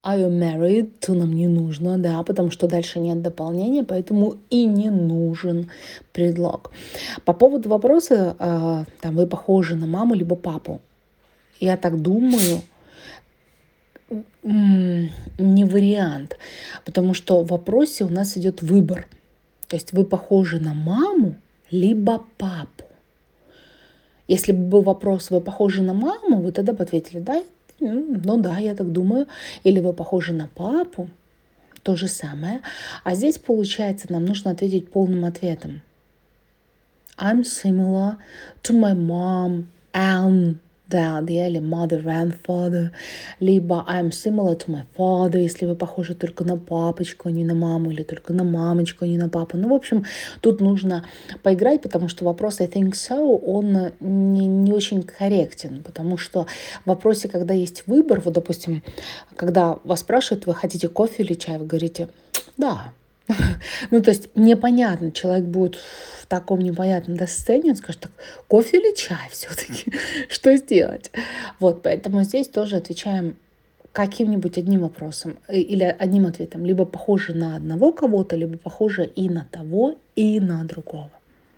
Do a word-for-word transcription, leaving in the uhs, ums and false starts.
Are you married? То нам не нужно, да, потому что дальше нет дополнения, поэтому и не нужен предлог. По поводу вопроса, а, там, вы похожи на маму либо папу. Я так думаю, м, не вариант, потому что в вопросе у нас идет выбор. То есть вы похожи на маму либо папу. Если бы был вопрос, вы похожи на маму, вы тогда бы ответили, да, м, ну да, я так думаю. Или вы похожи на папу, то же самое. А здесь, получается, нам нужно ответить полным ответом. I'm similar to my mom and dad, yeah, или mother and father. Либо I'm similar to my father, если вы похожи только на папочку, а не на маму, или только на мамочку, а не на папу. Ну, в общем, тут нужно поиграть, потому что вопрос I think so, он не, не очень корректен, потому что в вопросе, когда есть выбор, вот, допустим, когда вас спрашивают, вы хотите кофе или чай, вы говорите, да. Ну, то есть непонятно, человек будет в таком непонятном да, состоянии, он скажет, так, кофе или чай все-таки, что сделать? Вот, поэтому здесь тоже отвечаем каким-нибудь одним вопросом э, или одним ответом. Либо похоже на одного кого-то, либо похоже и на того, и на другого.